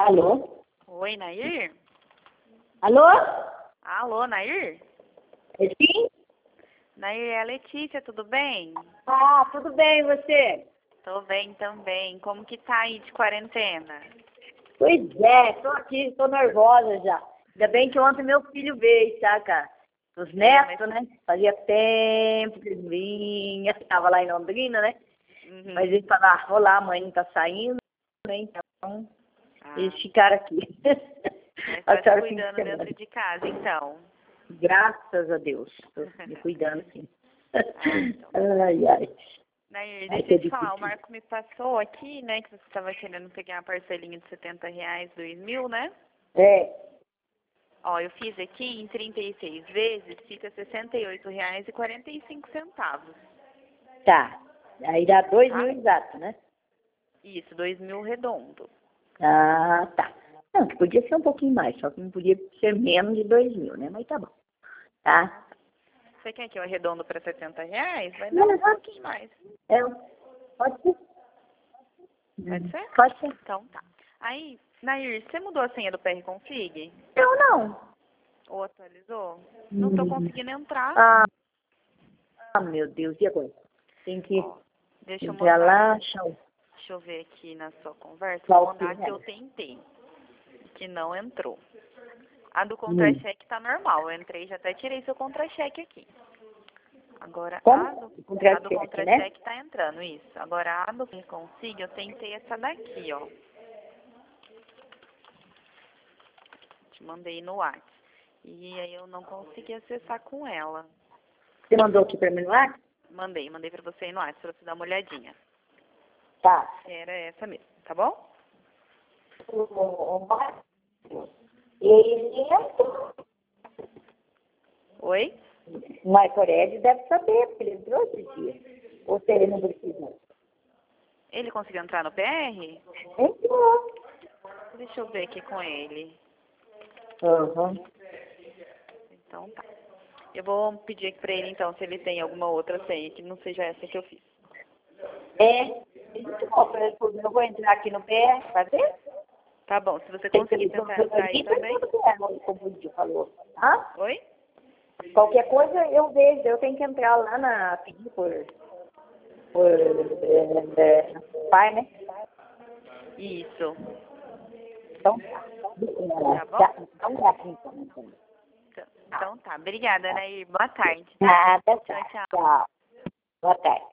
Alô? Oi, Nair? Alô? Alô, Nair? É sim? Nair, é a Letícia, tudo bem? Ah, tudo bem, e você? Tô bem também. Como que tá aí de quarentena? Pois é, tô aqui, tô nervosa já. Ainda bem que ontem meu filho veio, saca? Os netos, né? Fazia tempo que eles vinham, tava lá em Londrina, né? Uhum. Mas eles falaram, vou lá, a mãe não tá saindo, né? Então, eles Ah, ficaram aqui. mas tá te Passaram o fim de cuidando semana. dentro de casa, então. Graças a Deus. Tô me cuidando, sim. Ah, então. Ai, ai. Nair, Ai, deixa que eu te falar, o difícil. Marco me passou aqui, né, que você estava querendo pegar uma parcelinha de R$ 70, 2.000, né? É, Ó, eu fiz aqui em 36 vezes, fica R$ 68,45. tá. Aí dá 2.000 Tá? exato, né? Isso, 2.000 redondo. Ah, tá. Não, que podia ser um pouquinho mais, só que não podia ser menos de 2.000, né? Mas tá bom. Tá? Você quer que eu arredondo para R$ 70? Vai dar Não, um pouquinho mais. é, pode ser. Pode ser? Pode ser. Então tá. Aí, Nair, você mudou a senha do PR Config? Eu não. Ou atualizou? Não tô conseguindo entrar. Ah, meu Deus, e agora? Tem que Ó, deixa eu entrar mandar. lá, achar o Deixa eu ver aqui na sua conversa. Vou qual que mandar que eu é. tentei. Que não entrou. A do Hum. contra-cheque tá normal. Eu entrei, já até tirei seu contra-cheque aqui. Agora, Como? a do, a do Contra-cheque, né? contra-cheque tá entrando, isso. Agora, a do PR Config, eu tentei essa daqui, ó. Te mandei no WhatsApp. E aí eu não consegui acessar com ela. Você mandou aqui pra mim no ar? Mandei pra você aí no WhatsApp, pra você dar uma olhadinha. Tá. Era essa mesmo, tá bom? O Marcos, ele entrou. Oi? O Marco Aurélio deve saber, porque ele entrou esses dias. Ou se ele não precisa. Ele conseguiu entrar no PR? Entrou. Deixa eu ver aqui com ele. Uhum. Então tá. Eu vou pedir aqui pra ele então se ele tem alguma outra senha que não seja essa que eu fiz. É. Eu vou entrar aqui no pé, fazer? Tá bom, se você Tem conseguir televisão tentar entrar aí aqui, tem também. tudo que é, como o Didi falou. Hã? Oi? Qualquer coisa eu vejo, eu tenho que entrar lá na pedir por pai, né? Isso. Então, Tá bom? então tá aqui então. Então tá. Obrigada, Nair. Boa tarde, tá? Nada, Tchau, tá. tchau. Tchau. Boa tarde.